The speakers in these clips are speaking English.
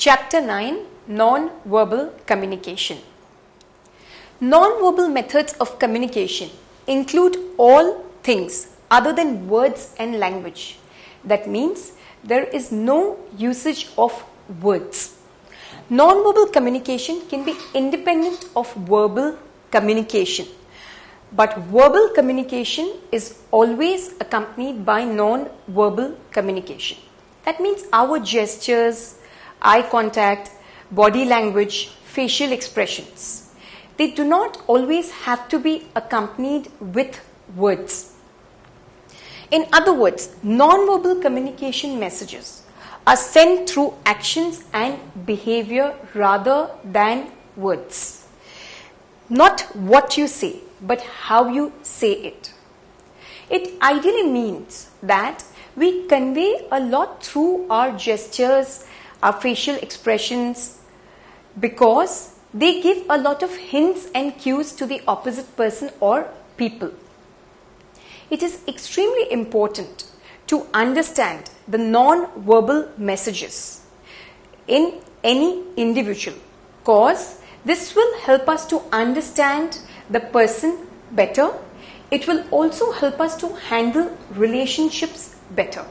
Chapter 9, Non-Verbal Communication. Non-verbal methods of communication include all things other than words and language. That means there is no usage of words. Non-verbal communication can be independent of verbal communication. But verbal communication is always accompanied by non-verbal communication. That means our gestures, eye contact, body language, facial expressions. They do not always have to be accompanied with words. In other words, non-verbal communication messages are sent through actions and behavior rather than words. Not what you say, but how you say it. It ideally means that we convey a lot through our gestures, our facial expressions, because they give a lot of hints and cues to the opposite person or people. It is extremely important to understand the non-verbal messages in any individual, because this will help us to understand the person better. It will also help us to handle relationships better.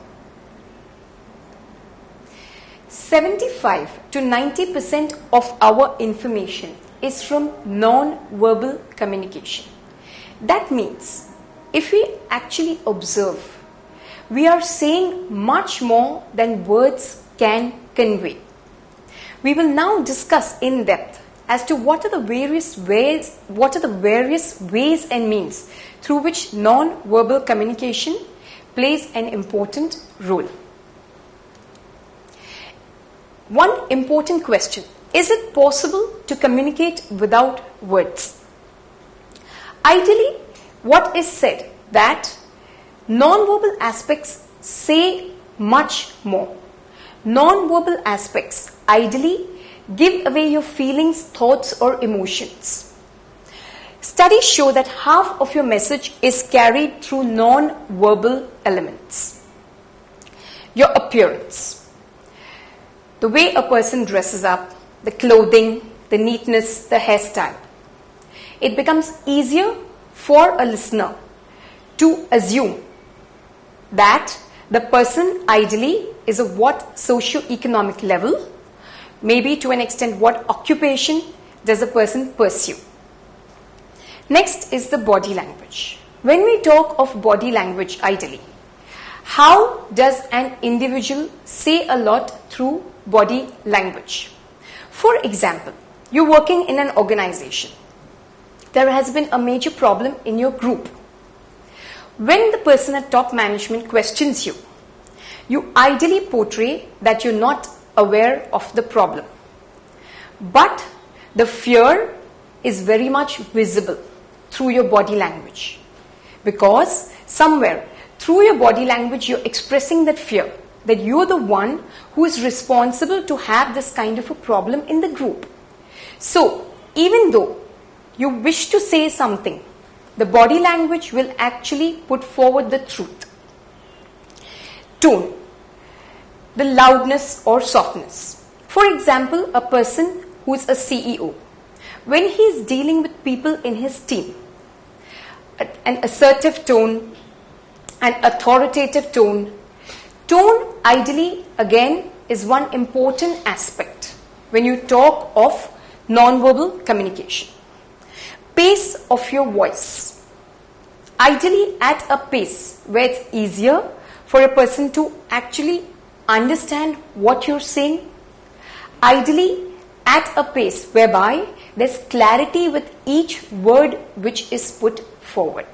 75 to 90% of our information is from non-verbal communication. That means if we actually observe, we are saying much more than words can convey. We will now discuss in depth as to what are the various ways and means through which non-verbal communication plays an important role. One important question: is it possible to communicate without words? Ideally, what is said that non-verbal aspects say much more. Non-verbal aspects ideally give away your feelings, thoughts, or emotions. Studies show that half of your message is carried through non-verbal elements. Your appearance, the way a person dresses up, the clothing, the neatness, the hairstyle. It becomes easier for a listener to assume that the person ideally is of what socio-economic level, maybe to an extent what occupation does a person pursue. Next is the body language. When we talk of body language ideally, how does an individual say a lot through body language? For example, you're working in an organization. There has been a major problem in your group. When the person at top management questions you, you ideally portray that you're not aware of the problem. But the fear is very much visible through your body language, because somewhere through your body language you're expressing that fear, that you're the one who is responsible to have this kind of a problem in the group. So even though you wish to say something, the body language will actually put forward the truth. Tone, the loudness or softness. For example, a person who is a CEO, when he is dealing with people in his team, an assertive tone, an authoritative tone. Tone ideally again is one important aspect when you talk of non-verbal communication. Pace of your voice. Ideally at a pace where it's easier for a person to actually understand what you're saying. Ideally at a pace whereby there's clarity with each word which is put forward.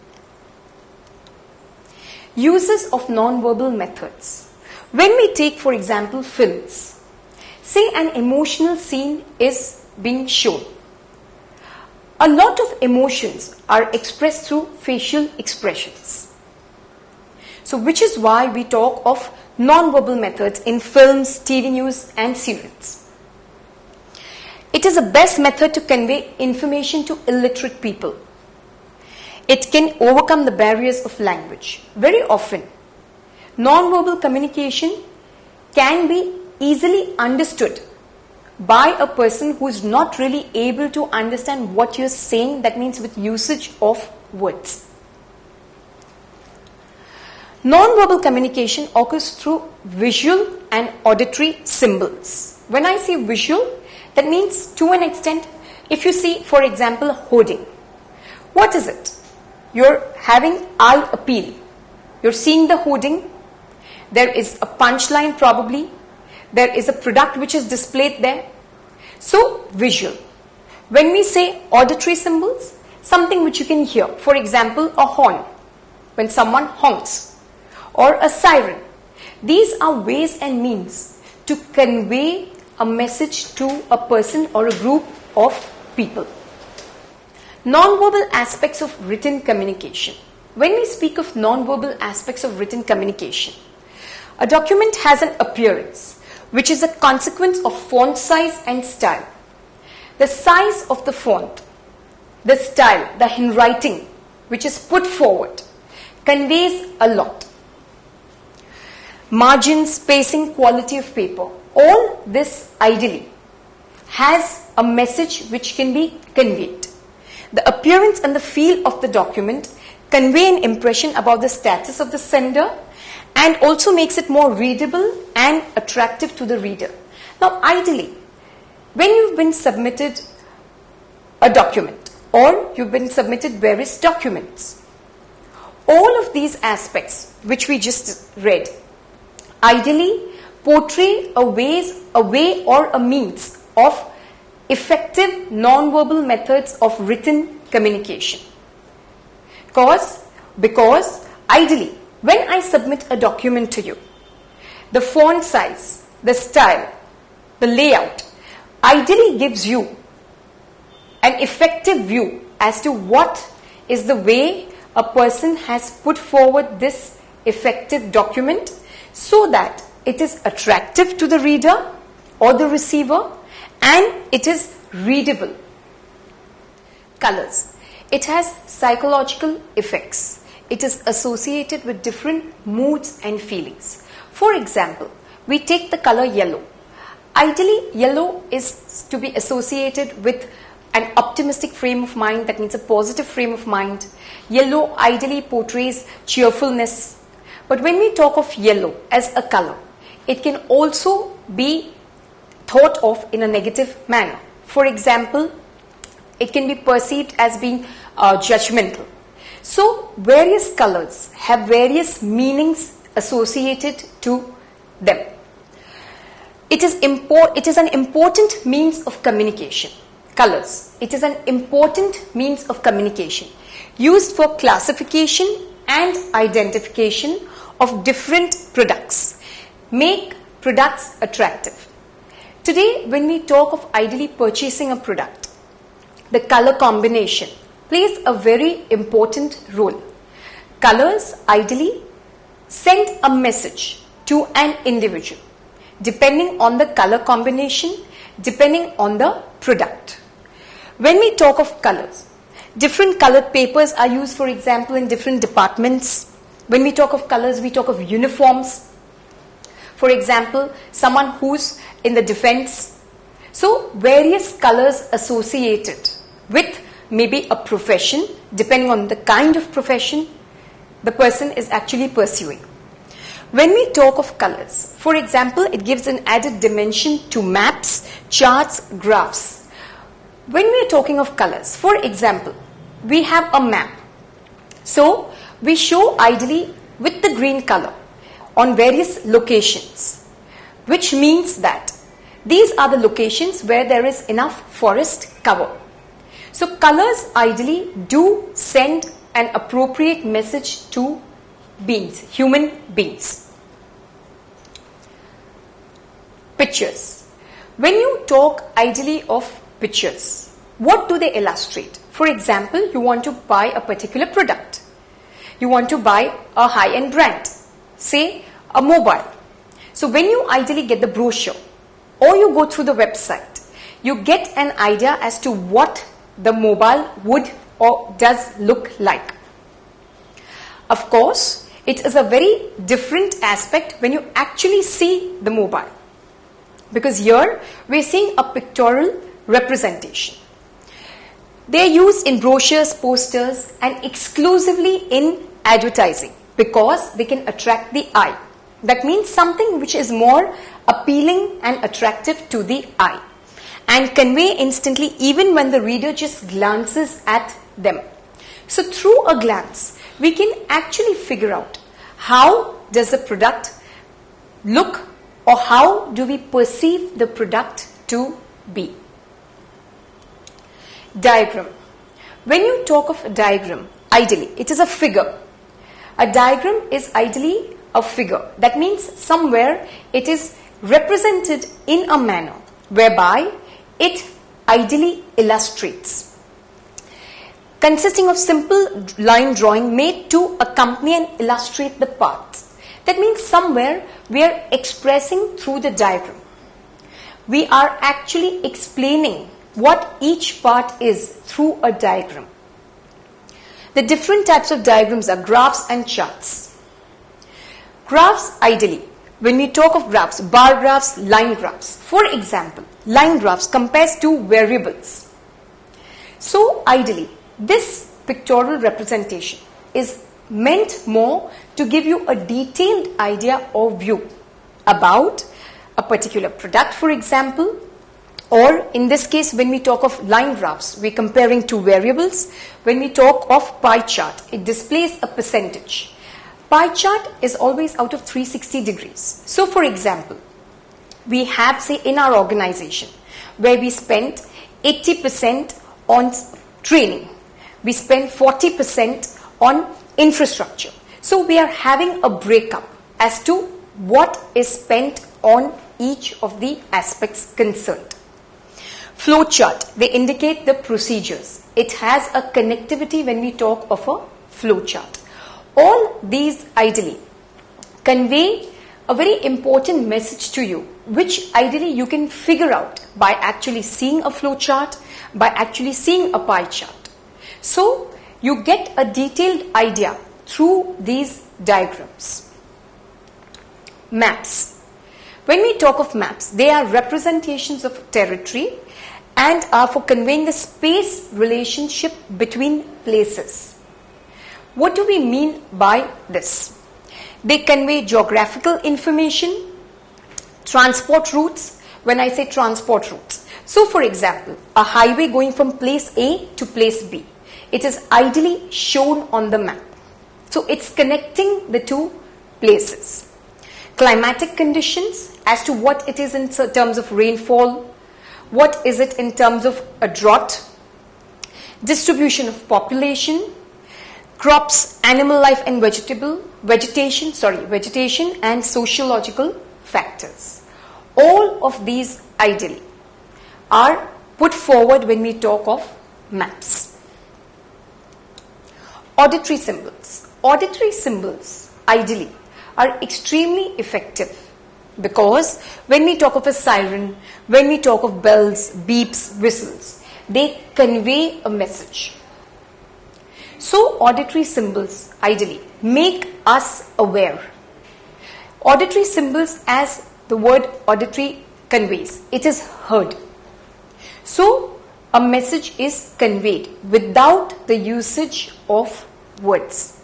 Uses of non-verbal methods. When we take, for example, films, say an emotional scene is being shown. A lot of emotions are expressed through facial expressions. So which is why we talk of non-verbal methods in films, TV news and serials. It is the best method to convey information to illiterate people. It can overcome the barriers of language. Very often, non-verbal communication can be easily understood by a person who is not really able to understand what you're saying, that means with usage of words. Non-verbal communication occurs through visual and auditory symbols. When I say visual, that means to an extent, if you see, for example, hoarding. What is it? You're having eye appeal. You're seeing the hoarding. There is a punchline probably. There is a product which is displayed there. So, visual. When we say auditory symbols, something which you can hear. For example, a horn, when someone honks, or a siren. These are ways and means to convey a message to a person or a group of people. Non-verbal aspects of written communication. When we speak of non-verbal aspects of written communication, a document has an appearance, which is a consequence of font size and style. The size of the font, the style, the handwriting, which is put forward, conveys a lot. Margin, spacing, quality of paper, all this ideally has a message which can be conveyed. The appearance and the feel of the document convey an impression about the status of the sender and also makes it more readable and attractive to the reader. Now, ideally, when you've been submitted a document or you've been submitted various documents, all of these aspects which we just read ideally portray a way or a means of effective non-verbal methods of written communication. Because ideally, when I submit a document to you, the font size, the style, the layout ideally gives you an effective view as to what is the way a person has put forward this effective document so that it is attractive to the reader or the receiver and it is readable. Colors. It has psychological effects. It is associated with different moods and feelings. For example, we take the color yellow. Ideally, yellow is to be associated with an optimistic frame of mind, that means a positive frame of mind. Yellow ideally portrays cheerfulness. But when we talk of yellow as a color, it can also be thought of in a negative manner. For example, it can be perceived as being judgmental. So, various colors have various meanings associated to them. It is an important means of communication. Colors. It is an important means of communication used for classification and identification of different products. Make products attractive. Today, when we talk of ideally purchasing a product, the color combination plays a very important role. Colors ideally send a message to an individual depending on the color combination, depending on the product. When we talk of colors, different colored papers are used, for example, in different departments. When we talk of colors, we talk of uniforms. For example, someone who's in the defense. So, various colors associated with maybe a profession, depending on the kind of profession the person is actually pursuing. When we talk of colors, for example, it gives an added dimension to maps, charts, graphs. When we are talking of colors, for example, we have a map. So, we show ideally with the green color on various locations, which means that these are the locations where there is enough forest cover. So, colors ideally do send an appropriate message to beings, human beings. Pictures. When you talk ideally of pictures, what do they illustrate? For example, you want to buy a particular product. You want to buy a high-end brand, say a mobile. So when you ideally get the brochure or you go through the website, you get an idea as to what the mobile would or does look like. Of course, it is a very different aspect when you actually see the mobile. because here we're seeing a pictorial representation. They are used in brochures, posters, and exclusively in advertising because they can attract the eye. That means something which is more appealing and attractive to the eye and convey instantly even when the reader just glances at them. So through a glance, we can actually figure out how does the product look or how do we perceive the product to be. Diagram. When you talk of a diagram, ideally it is a figure. A diagram is ideally a figure. That means somewhere it is represented in a manner whereby it ideally illustrates, consisting of simple line drawing made to accompany and illustrate the parts. That means somewhere we are expressing through the diagram. We are actually explaining what each part is through a diagram. The different types of diagrams are graphs and charts. Graphs, ideally, when we talk of graphs, bar graphs, line graphs. For example, line graphs compares two variables. So, ideally, this pictorial representation is meant more to give you a detailed idea or view about a particular product, for example, or in this case, when we talk of line graphs, we're comparing two variables. When we talk of pie chart, it displays a percentage. Pie chart is always out of 360 degrees. So, for example, we have, say, in our organization, where we spend 80% on training. We spend 40% on infrastructure. So, we are having a breakup as to what is spent on each of the aspects concerned. Flow chart, they indicate the procedures. It has a connectivity when we talk of a flow chart. All these ideally convey a very important message to you, which ideally you can figure out by actually seeing a flow chart, by actually seeing a pie chart. So, you get a detailed idea through these diagrams. Maps. When we talk of maps, they are representations of territory and are for conveying the space relationship between places. What do we mean by this? They convey geographical information, transport routes. When I say transport routes, so for example, a highway going from place A to place B, it is ideally shown on the map. So it's connecting the two places. Climatic conditions as to what it is in terms of rainfall, what is it in terms of a drought, distribution of population, crops, animal life and vegetation and sociological factors. All of these ideally are put forward when we talk of maps. Auditory symbols. Auditory symbols ideally are extremely effective because when we talk of a siren, when we talk of bells, beeps, whistles, they convey a message. So auditory symbols ideally make us aware. Auditory symbols, as the word auditory conveys, it is heard. So a message is conveyed without the usage of words.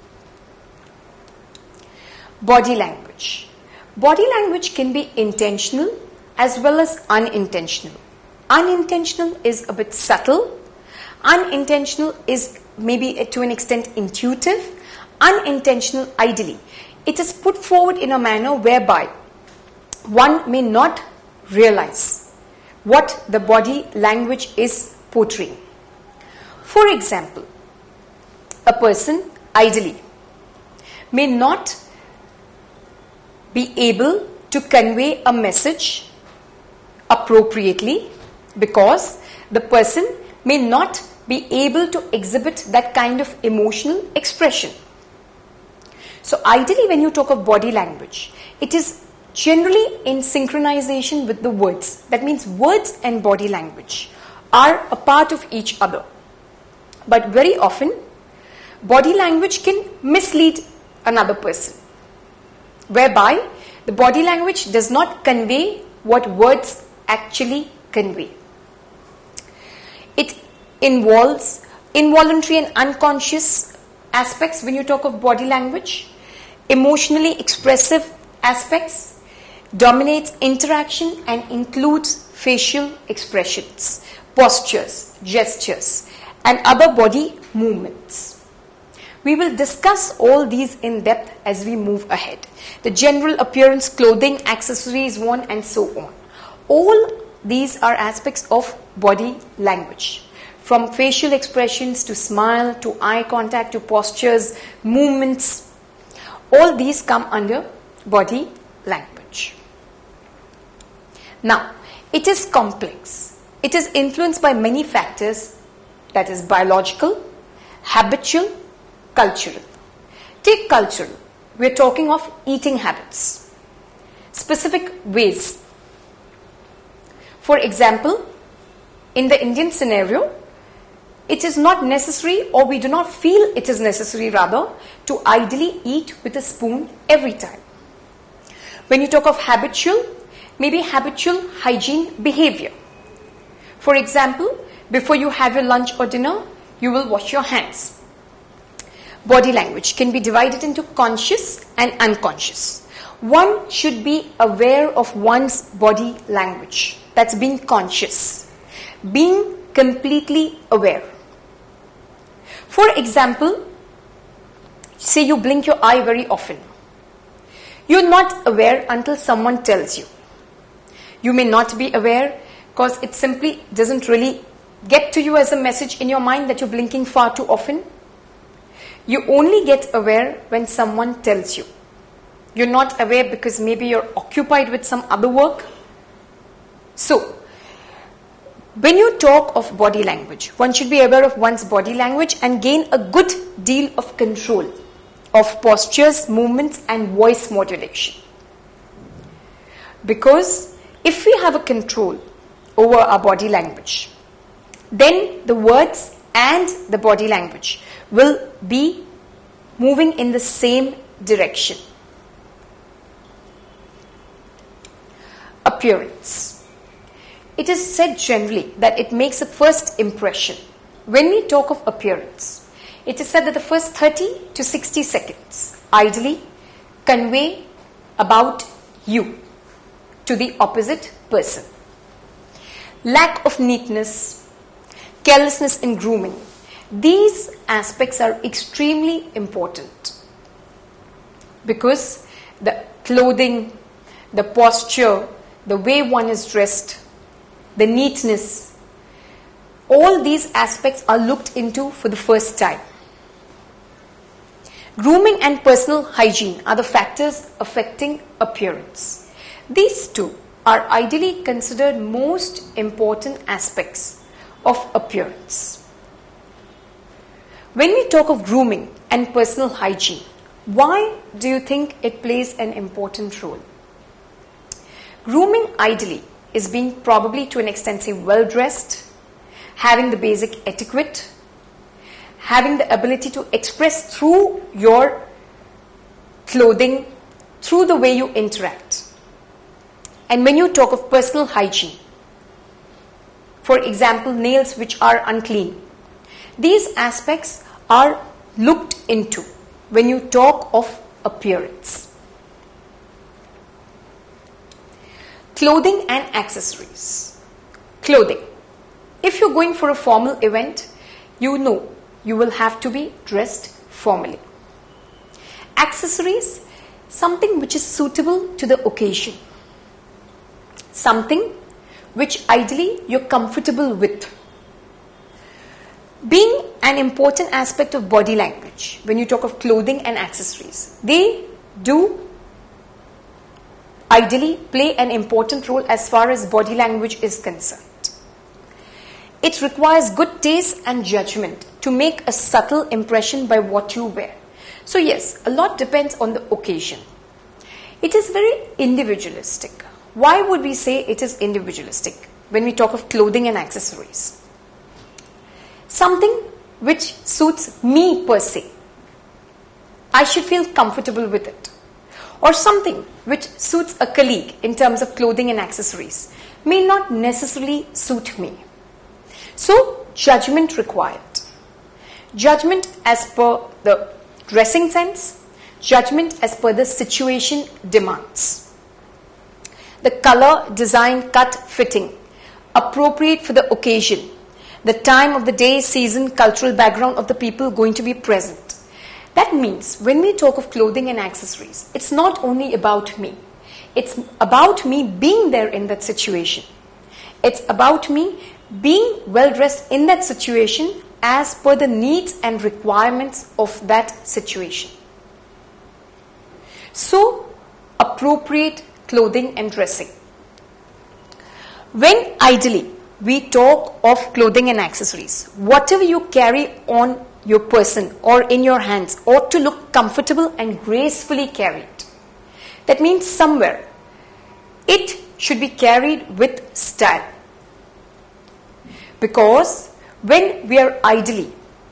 Body language. Body language can be intentional as well as unintentional. Unintentional is a bit subtle. Unintentional is maybe to an extent intuitive. Unintentional, ideally, it is put forward in a manner whereby one may not realize what the body language is portraying. For example, a person ideally may not be able to convey a message appropriately because the person may not be able to exhibit that kind of emotional expression. So ideally, when you talk of body language, it is generally in synchronization with the words. That means words and body language are a part of each other. But very often, body language can mislead another person, whereby the body language does not convey what words actually convey. It involves involuntary and unconscious aspects when you talk of body language, emotionally expressive aspects, dominates interaction and includes facial expressions, postures, gestures, and other body movements. We will discuss all these in depth as we move ahead. The general appearance, clothing, accessories worn, and so on. All these are aspects of body language. From facial expressions to smile, to eye contact, to postures, movements, all these come under body language. Now, it is complex. It is influenced by many factors, that is biological, habitual, cultural. Take cultural. We are talking of eating habits, specific ways. For example, in the Indian scenario, it is not necessary, or we do not feel it is necessary rather, to ideally eat with a spoon every time. When you talk of habitual, maybe habitual hygiene behavior. For example, before you have your lunch or dinner, you will wash your hands. Body language can be divided into conscious and unconscious. One should be aware of one's body language. That's being conscious. Being completely aware. For example, say you blink your eye very often. You're not aware until someone tells you. You may not be aware because it simply doesn't really get to you as a message in your mind that you're blinking far too often. You only get aware when someone tells you. You're not aware because maybe you're occupied with some other work. So, when you talk of body language, one should be aware of one's body language and gain a good deal of control of postures, movements, and voice modulation. Because if we have a control over our body language, then the words and the body language will be moving in the same direction. Appearance. It is said generally that it makes a first impression. When we talk of appearance, it is said that the first 30 to 60 seconds ideally convey about you to the opposite person. Lack of neatness, carelessness in grooming, these aspects are extremely important because the clothing, the posture, the way one is dressed, the neatness, all these aspects are looked into for the first time. Grooming and personal hygiene are the factors affecting appearance. These two are ideally considered most important aspects of appearance. When we talk of grooming and personal hygiene, why do you think it plays an important role? Grooming ideally is being probably to an extent say well dressed, having the basic etiquette, having the ability to express through your clothing, through the way you interact. And when you talk of personal hygiene, for example, nails which are unclean, these aspects are looked into when you talk of appearance. Clothing and accessories. Clothing. If you're going for a formal event, you know you will have to be dressed formally. Accessories, something which is suitable to the occasion. Something which ideally you're comfortable with. Being an important aspect of body language, when you talk of clothing and accessories, they do ideally play an important role as far as body language is concerned. It requires good taste and judgment to make a subtle impression by what you wear. So yes, a lot depends on the occasion. It is very individualistic. Why would we say it is individualistic when we talk of clothing and accessories? Something which suits me per se. I should feel comfortable with it. or something which suits a colleague in terms of clothing and accessories may not necessarily suit me. So, judgment required. Judgment as per the dressing sense, judgment as per the situation demands. The color, design, cut, fitting, appropriate for the occasion, the time of the day, season, cultural background of the people going to be present. That means when we talk of clothing and accessories, it's not only about me. It's about me being there in that situation. It's about me being well dressed in that situation as per the needs and requirements of that situation. So, appropriate clothing and dressing. When ideally we talk of clothing and accessories, whatever you carry on your person or in your hands ought to look comfortable and gracefully carried. That means somewhere it should be carried with style. Because when we are ideally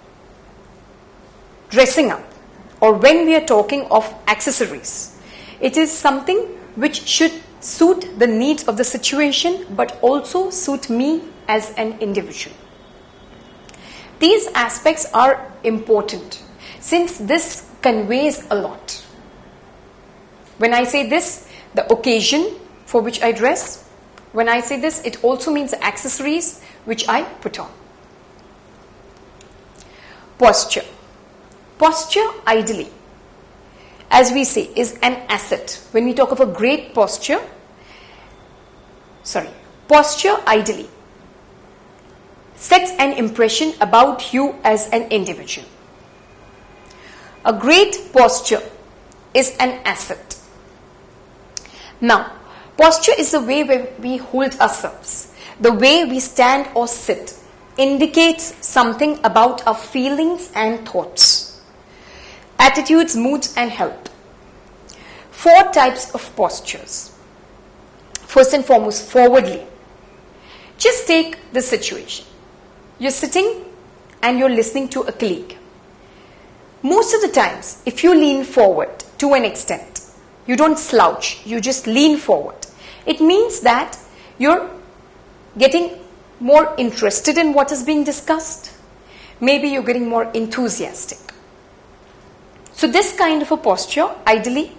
dressing up or when we are talking of accessories, it is something which should suit the needs of the situation but also suit me as an individual. These aspects are important since this conveys a lot. When I say this, the occasion for which I dress, when I say this, it also means the accessories which I put on. Posture. Posture, ideally, as we say, is an asset. When we talk of a great posture, posture ideally sets an impression about you as an individual. A great posture is an asset. Now, posture is the way where we hold ourselves. The way we stand or sit indicates something about our feelings and thoughts, attitudes, moods, and health. 4 types of postures. First and foremost, forwardly. Just take the situation. You're sitting and you're listening to a colleague. Most of the times, if you lean forward to an extent, you don't slouch, you just lean forward. It means that you're getting more interested in what is being discussed. Maybe you're getting more enthusiastic. So this kind of a posture ideally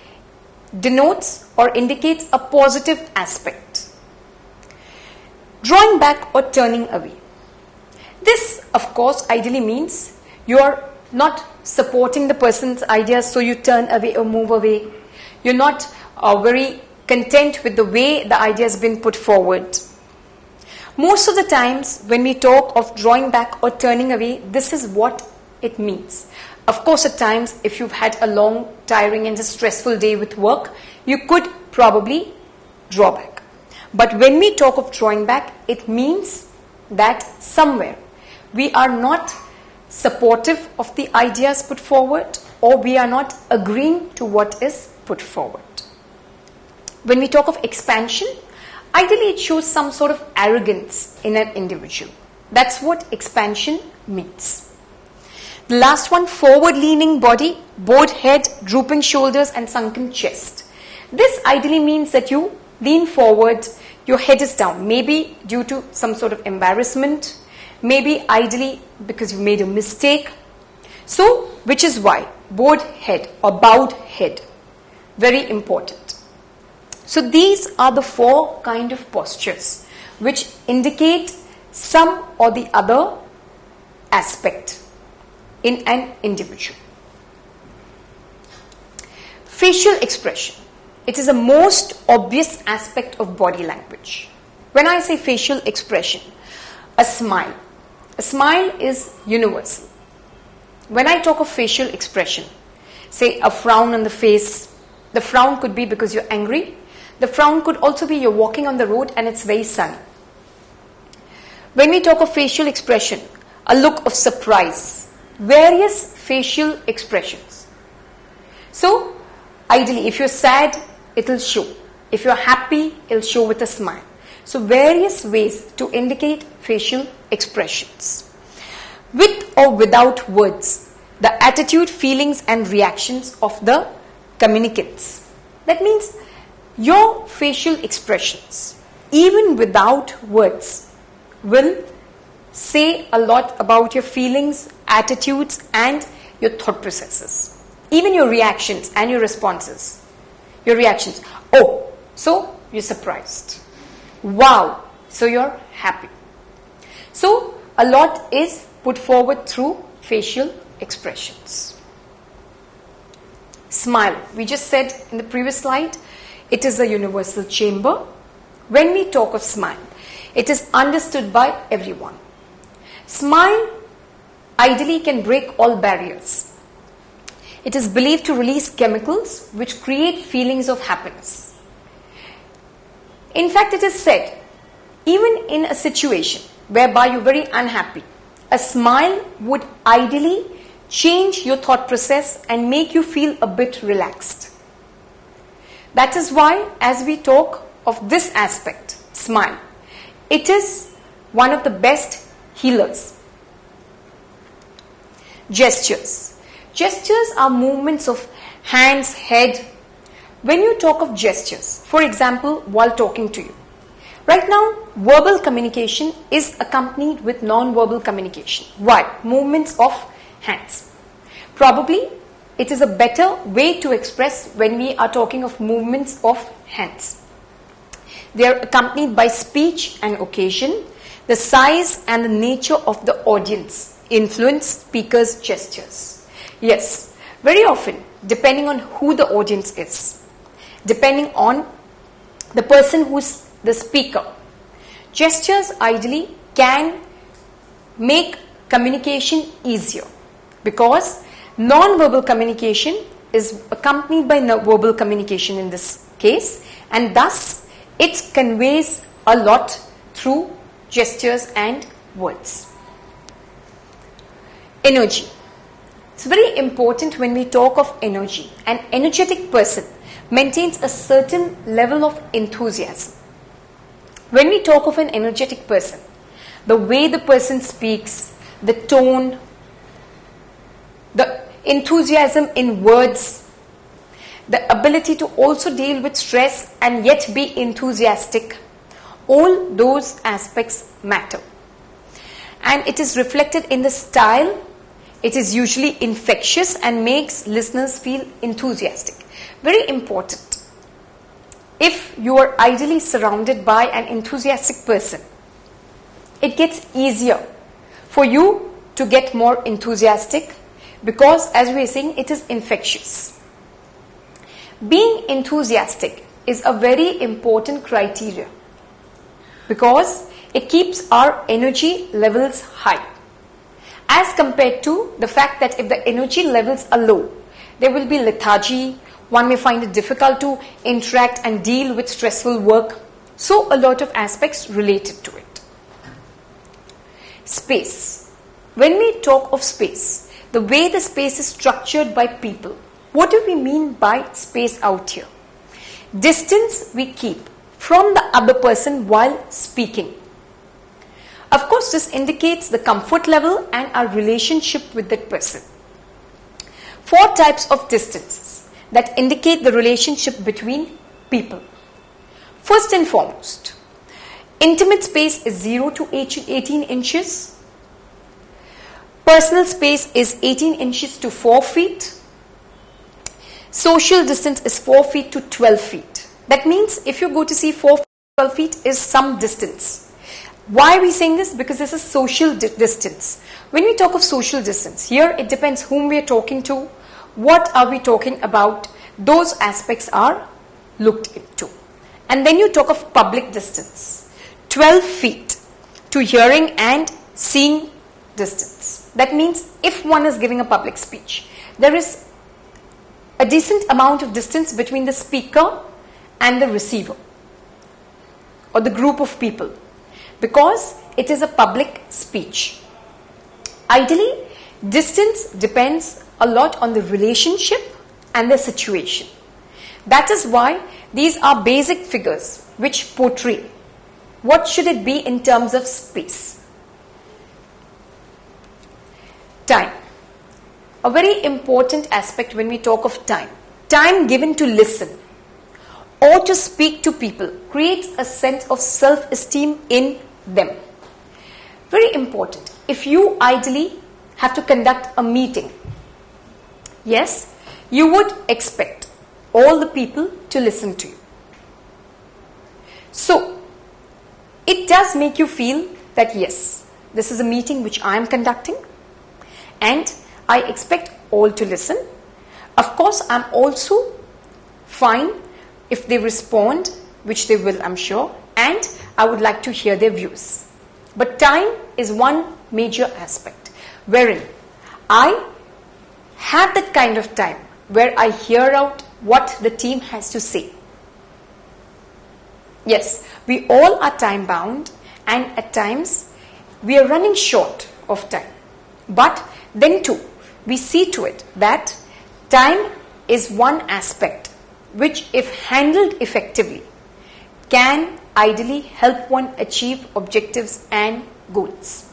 denotes or indicates a positive aspect. Drawing back or turning away. This, of course, ideally means you're not supporting the person's ideas, so you turn away or move away. You're not very content with the way the idea has been put forward. Most of the times when we talk of drawing back or turning away, this is what it means. Of course, at times, if you've had a long, tiring and a stressful day with work, you could probably draw back. But when we talk of drawing back, it means that somewhere we are not supportive of the ideas put forward or we are not agreeing to what is put forward. When we talk of expansion, ideally it shows some sort of arrogance in an individual. That's what expansion means. The last one, forward-leaning body, bowed head, drooping shoulders and sunken chest. This ideally means that you lean forward, your head is down, maybe due to some sort of embarrassment, maybe ideally because you made a mistake. So, which is why bowed head or bowed head, very important. So, these are the 4 kind of postures which indicate some or the other aspect in an individual. Facial expression. It is the most obvious aspect of body language. When I say facial expression, a smile. A smile is universal. When I talk of facial expression, say a frown on the face, the frown could be because you're angry. The frown could also be you're walking on the road and it's very sunny. When we talk of facial expression, a look of surprise, various facial expressions. So, ideally, if you're sad, it'll show. If you're happy, it'll show with a smile. So, various ways to indicate facial expressions. With or without words, the attitude, feelings and reactions of the communicants. That means your facial expressions, even without words, will say a lot about your feelings, attitudes, and your thought processes. Even your reactions and your responses. Your reactions. Oh, so you're surprised. Wow, so you're happy. So a lot is put forward through facial expressions. Smile. We just said in the previous slide, it is a universal chamber. When we talk of smile, it is understood by everyone. Smile ideally can break all barriers. It is believed to release chemicals which create feelings of happiness. In fact, it is said, even in a situation whereby you're very unhappy, a smile would ideally change your thought process and make you feel a bit relaxed. That is why, as we talk of this aspect, smile, it is one of the best healers. Gestures. Gestures are movements of hands, head. When you talk of gestures, for example, while talking to you, right now, verbal communication is accompanied with non-verbal communication. Why? Movements of hands. Probably, it is a better way to express when we are talking of movements of hands. They are accompanied by speech and occasion. The size and the nature of the audience influence speakers' gestures. Yes, very often, depending on who the audience is, depending on the person who's the speaker, gestures ideally can make communication easier, because non-verbal communication is accompanied by verbal communication in this case, and thus it conveys a lot through gestures and words. Energy. It's very important when we talk of energy. An energetic person maintains a certain level of enthusiasm. When we talk of an energetic person, the way the person speaks, the tone, the enthusiasm in words, the ability to also deal with stress and yet be enthusiastic, all those aspects matter. And it is reflected in the style. It is usually infectious and makes listeners feel enthusiastic. Very important. If you are ideally surrounded by an enthusiastic person, it gets easier for you to get more enthusiastic, because, as we are saying, it is infectious. Being enthusiastic is a very important criteria, because it keeps our energy levels high, as compared to the fact that if the energy levels are low, there will be lethargy. One may find it difficult to interact and deal with stressful work. So a lot of aspects related to it. Space. When we talk of space, the way the space is structured by people, what do we mean by space out here? Distance we keep from the other person while speaking. Of course, this indicates the comfort level and our relationship with that person. 4 types of distances that indicate the relationship between people. First and foremost, intimate space is 0 to 18 inches. Personal space is 18 inches to 4 feet. Social distance is 4 feet to 12 feet. That means if you go to see 4 feet, 12 feet is some distance. Why are we saying this? Because this is social distance. When we talk of social distance, here it depends whom we are talking to, what are we talking about, those aspects are looked into. And then you talk of public distance, 12 feet to hearing and seeing distance. That means if one is giving a public speech, there is a decent amount of distance between the speaker and the receiver or the group of people, because it is a public speech. Ideally, distance depends a lot on the relationship and the situation. That is why these are basic figures which portray what should it be in terms of space. Time. A very important aspect when we talk of time. time given to listen or to speak to people creates a sense of self-esteem in them. Very important. If you ideally have to conduct a meeting, yes, you would expect all the people to listen to you. So, it does make you feel that yes, this is a meeting which I am conducting and I expect all to listen. Of course, I'm also fine if they respond, which they will, I'm sure, and I would like to hear their views. But time is one major aspect wherein I have that kind of time where I hear out what the team has to say. Yes, we all are time bound and at times we are running short of time. But then too, we see to it that time is one aspect which, if handled effectively, can ideally help one achieve objectives and goals.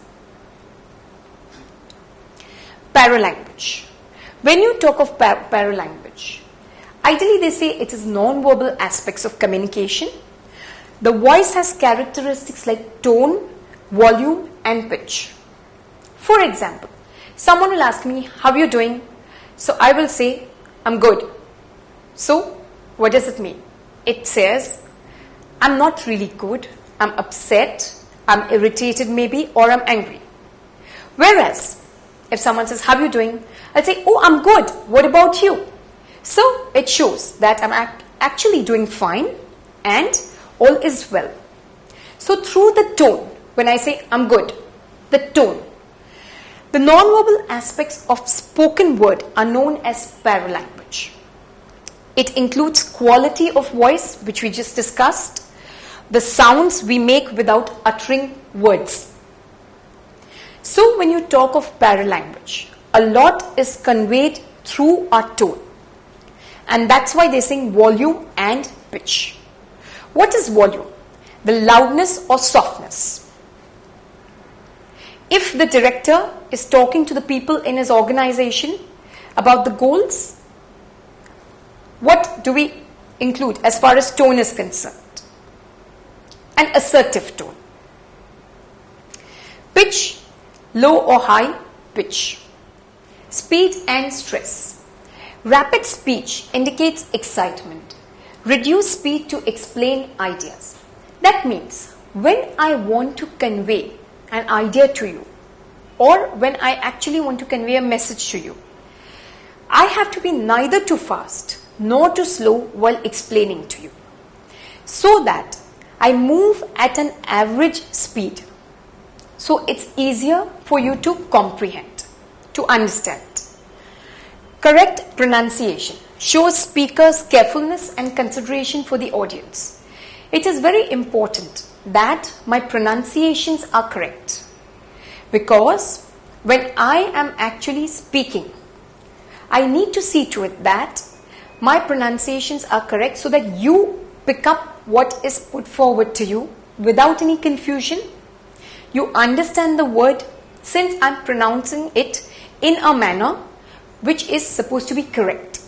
Paralanguage. When you talk of paralanguage, ideally they say it is non-verbal aspects of communication. The voice has characteristics like tone, volume and pitch. For example, someone will ask me, how are you doing? So I will say, I'm good. So what does it mean? It says, I'm not really good, I'm upset, I'm irritated maybe, or I'm angry. Whereas, if someone says, how are you doing? I'll say, oh, I'm good. What about you? So it shows that I'm actually doing fine and all is well. So through the tone, when I say I'm good, the tone, the non-verbal aspects of spoken word are known as paralanguage. It includes quality of voice, which we just discussed, the sounds we make without uttering words. So when you talk of paralanguage, a lot is conveyed through our tone. And that's why they sing volume and pitch. What is volume? The loudness or softness. If the director is talking to the people in his organization about the goals, what do we include as far as tone is concerned? An assertive tone. Pitch, low or high pitch. Speed and stress. Rapid speech indicates excitement. Reduced speed to explain ideas. That means when I want to convey an idea to you, or when I actually want to convey a message to you, I have to be neither too fast nor too slow while explaining to you, so that I move at an average speed. So it's easier for you to comprehend, to understand. Correct pronunciation shows speakers' carefulness and consideration for the audience. It is very important that my pronunciations are correct, because when I am actually speaking, I need to see to it that my pronunciations are correct so that you pick up what is put forward to you without any confusion. You understand the word since I'm pronouncing it in a manner which is supposed to be correct.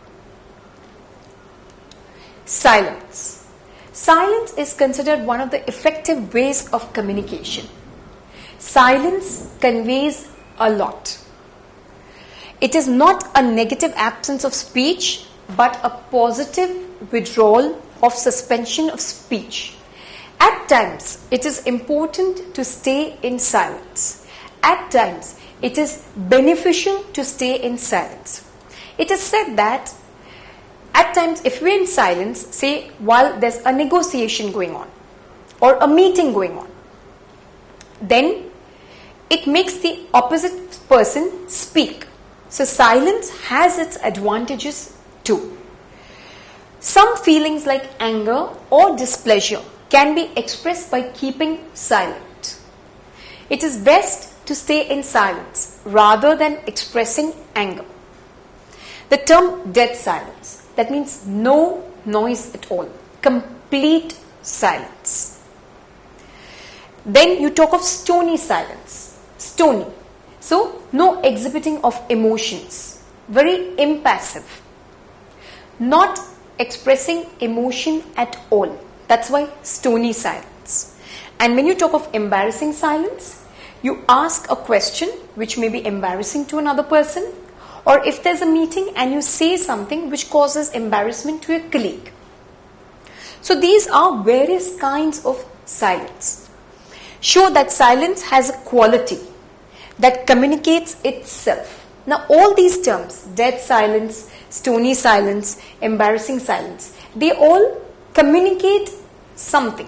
Silence. Silence is considered one of the effective ways of communication. Silence conveys a lot. It is not a negative absence of speech, but a positive withdrawal of suspension of speech. At times, it is important to stay in silence. At times, it is beneficial to stay in silence. It is said that at times, if we're in silence, say while there's a negotiation going on or a meeting going on, then it makes the opposite person speak. So silence has its advantages too. Some feelings like anger or displeasure can be expressed by keeping silent. It is best to stay in silence rather than expressing anger. The term dead silence, that means no noise at all, complete silence. Then you talk of stony silence, stony. So no exhibiting of emotions, very impassive. not expressing emotion at all. That's why stony silence. And when you talk of embarrassing silence, you ask a question which may be embarrassing to another person, or if there's a meeting and you say something which causes embarrassment to your colleague. So these are various kinds of silence. Show that silence has a quality that communicates itself. Now all these terms, dead silence, stony silence, embarrassing silence, they all communicate something.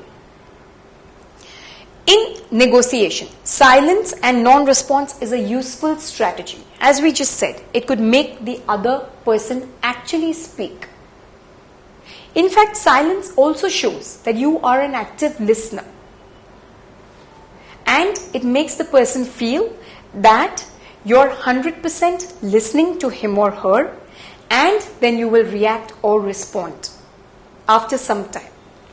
In negotiation, silence and non-response is a useful strategy. As we just said, it could make the other person actually speak. In fact, silence also shows that you are an active listener. And it makes the person feel that you're 100% listening to him or her, and then you will react or respond after some time.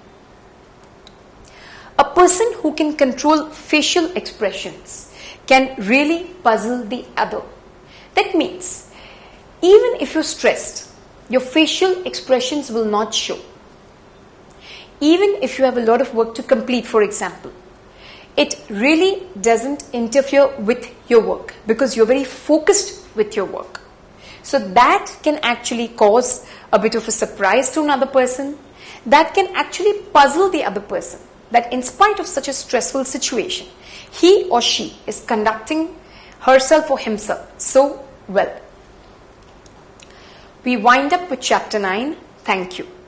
A person who can control facial expressions can really puzzle the other. That means, even if you're stressed, your facial expressions will not show. Even if you have a lot of work to complete, for example, it really doesn't interfere with your work because you're very focused with your work. So that can actually cause a bit of a surprise to another person. That can actually puzzle the other person, that in spite of such a stressful situation, he or she is conducting herself or himself so well. We wind up with chapter 9. Thank you.